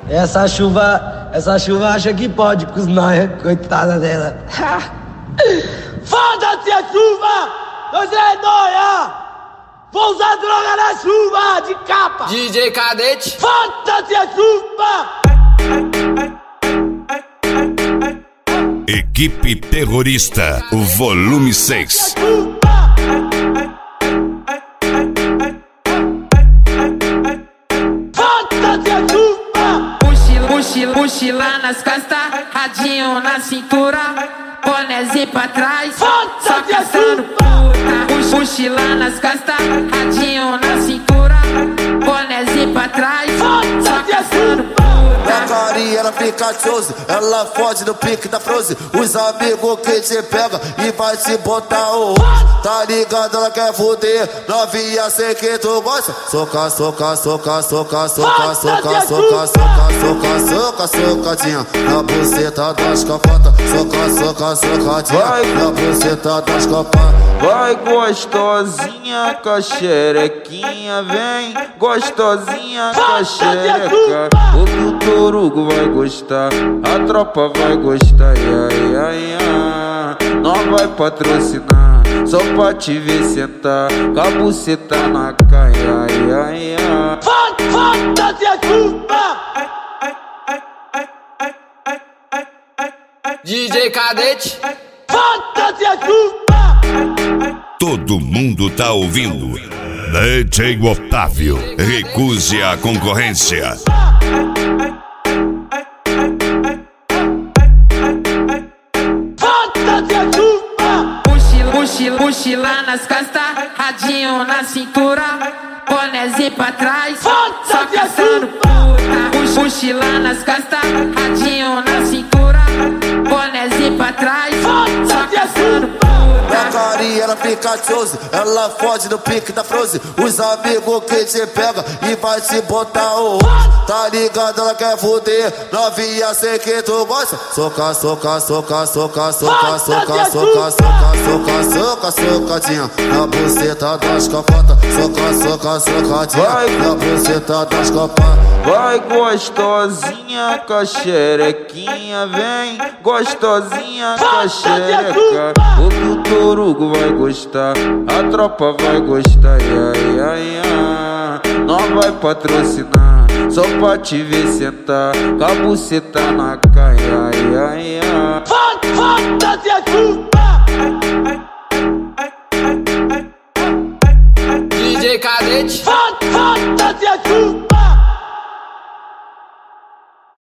Essa chuva acha que pode com os nóia, coitada dela. Foda-se a chuva! Nós é nóia! Vou usar droga na chuva, de capa! DJ Cadete! Foda-se a chuva! Equipe Terrorista, o volume 6. Mochila nas costas, radinho na cintura, bonézinho pra trás, só caçando puta. Mochila nas costas, radinho na cintura, bonézinho pra trás, só caçando puta. A carinha ela fica chose, ela fode no pique da Frozen. Os amigos que te pega e vai te botar o tá ligado, ela quer foder, novinha sei que tu gosta. Soca, soca, soca, soca, soca, soca, soca, soca, soca, soca, socadinha na buceta das capotas. Soca, soca, socadinha na buceta das capotas. Vai gostosinha com a xerequinha, vem gostosinha com a xereca. O Torugo vai gostar, a tropa vai gostar, ia, ia, ia. Nós vai patrocinar, só pra te ver sentar, com a buceta na caia, ia, ia. Foda-se a chuva! DJ Cadete! Foda-se a chuva! Todo mundo tá ouvindo. DJ Otávio, recuse a concorrência. Foda-se a chuva! Mochila nas costas, radinho na cintura, bonézinho pra trás, só caçando puta. Mochila nas costas, radinho na cintura, bonézinho pra trás, só caçando puta. A carinha ela fica chose, ela fode no pique da Frozen. Os amigos que te pega e vai te botar o tá ligado, ela quer foder, novinha sei que tu gosta. Soca, soca, soca, soca, soca, soca, soca, soca, soca, soca, socadinha na buceta das capotas. Soca, soca, socadinha na buceta das capotas. Vai gostosinha com a xerequinha, vem gostosinha com a xereca. O Torugo vai gostar, a tropa vai gostar, ia, ia, ia. Nós vai patrocinar, só pra te ver sentar, com a buceta na caia, ia, ia. Foda-se a chuva! DJ Cadete! Foda-se a chuva!